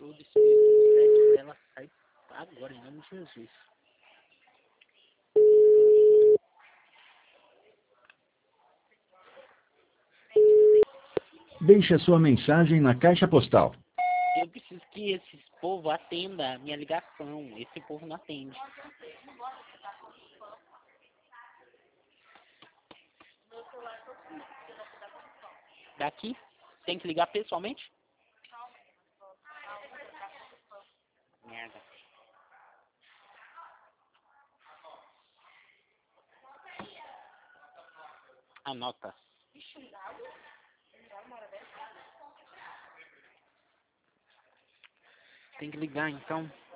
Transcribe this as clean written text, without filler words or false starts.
todo espírito certo dela sai agora, em nome de Jesus. Deixe a sua mensagem na caixa postal. Eu preciso que esse povo atenda a minha ligação. Esse povo não atende. Daqui? Tem que ligar pessoalmente? Merda. Anota. Tem que ligar então.